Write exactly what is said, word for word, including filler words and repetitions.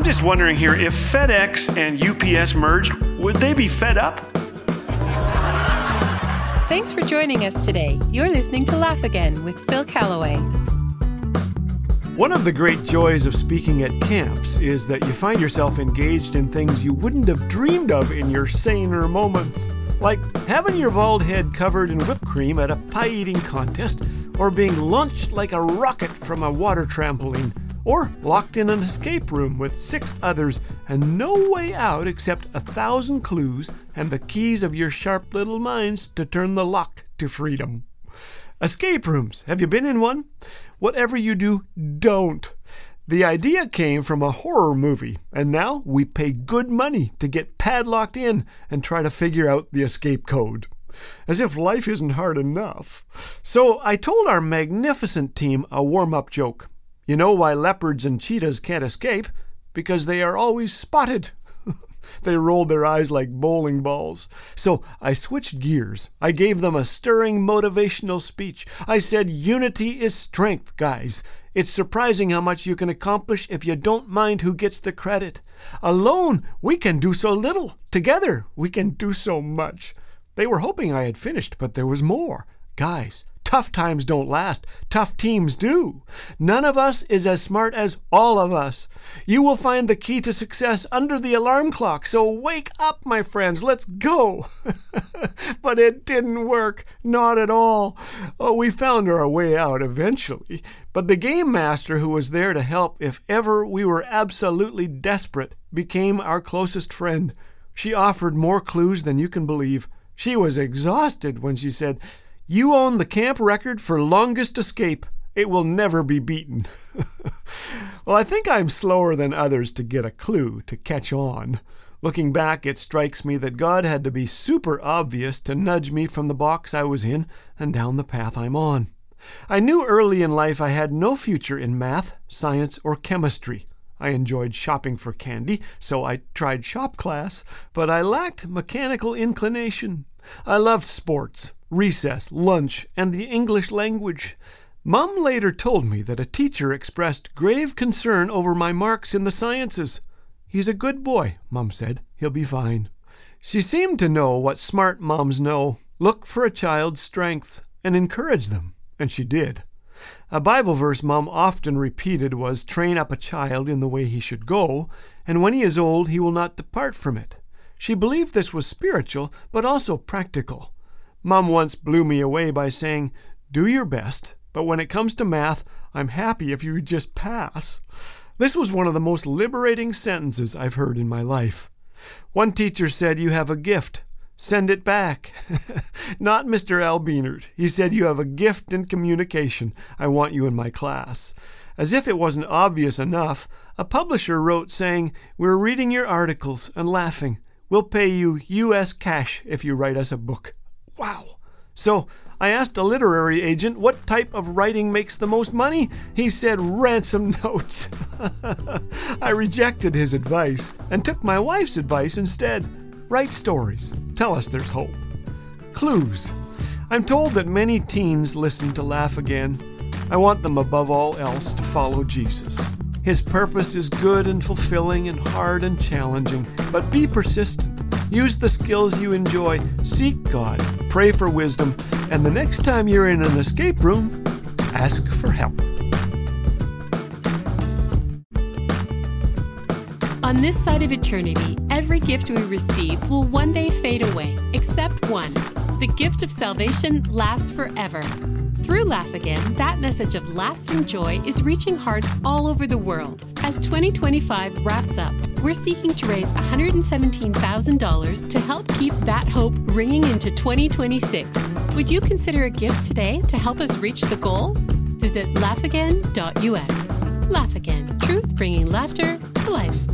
just wondering here, if FedEx and U P S merged, would they be fed up? Thanks for joining us today. You're listening to Laugh Again with Phil Callaway. One of the great joys of speaking at camps is that you find yourself engaged in things you wouldn't have dreamed of in your saner moments. Like having your bald head covered in whipped cream at a pie-eating contest, or being launched like a rocket from a water trampoline, or locked in an escape room with six others and no way out except a thousand clues and the keys of your sharp little minds to turn the lock to freedom. Escape rooms. Have you been in one? Whatever you do, don't. The idea came from a horror movie, and now we pay good money to get padlocked in and try to figure out the escape code. As if life isn't hard enough. So I told our magnificent team a warm-up joke. You know why leopards and cheetahs can't escape? Because they are always spotted. They rolled their eyes like bowling balls. So I switched gears. I gave them a stirring motivational speech. I said, unity is strength, guys. It's surprising how much you can accomplish if you don't mind who gets the credit. Alone, we can do so little. Together, we can do so much. They were hoping I had finished, but there was more. Guys, tough times don't last. Tough teams do. None of us is as smart as all of us. You will find the key to success under the alarm clock. So wake up, my friends. Let's go. But it didn't work. Not at all. Oh, we found our way out eventually. But the game master who was there to help if ever we were absolutely desperate became our closest friend. She offered more clues than you can believe. She was exhausted when she said, "You own the camp record for longest escape. It will never be beaten." Well, I think I'm slower than others to get a clue, to catch on. Looking back, it strikes me that God had to be super obvious to nudge me from the box I was in and down the path I'm on. I knew early in life I had no future in math, science, or chemistry. I enjoyed shopping for candy, so I tried shop class, but I lacked mechanical inclination. I loved sports, recess, lunch, and the English language. Mom later told me that a teacher expressed grave concern over my marks in the sciences. "He's a good boy," Mom said. "He'll be fine." She seemed to know what smart moms know. Look for a child's strengths and encourage them, and she did. A Bible verse Mom often repeated was, "Train up a child in the way he should go, and when he is old he will not depart from it." She believed this was spiritual, but also practical. Mom once blew me away by saying, "Do your best, but when it comes to math, I'm happy if you just pass." This was one of the most liberating sentences I've heard in my life. One teacher said, "You have a gift. Send it back." Not Mister Albinert. He said, "You have a gift in communication. I want you in my class." As if it wasn't obvious enough, a publisher wrote saying, "We're reading your articles and laughing. We'll pay you U S cash if you write us a book." Wow. So I asked a literary agent what type of writing makes the most money. He said ransom notes. I rejected his advice and took my wife's advice instead. Write stories. Tell us there's hope. Clues. I'm told that many teens listen to Laugh Again. I want them above all else to follow Jesus. His purpose is good and fulfilling and hard and challenging, but be persistent. Use the skills you enjoy. Seek God. Pray for wisdom. And the next time you're in an escape room, ask for help. On this side of eternity, every gift we receive will one day fade away, except one. The gift of salvation lasts forever. Through Laugh Again, that message of lasting joy is reaching hearts all over the world. As twenty twenty-five wraps up, we're seeking to raise one hundred seventeen thousand dollars to help keep that hope ringing into twenty twenty-six. Would you consider a gift today to help us reach the goal? Visit laugh again dot U S. Laugh Again, truth bringing laughter to life.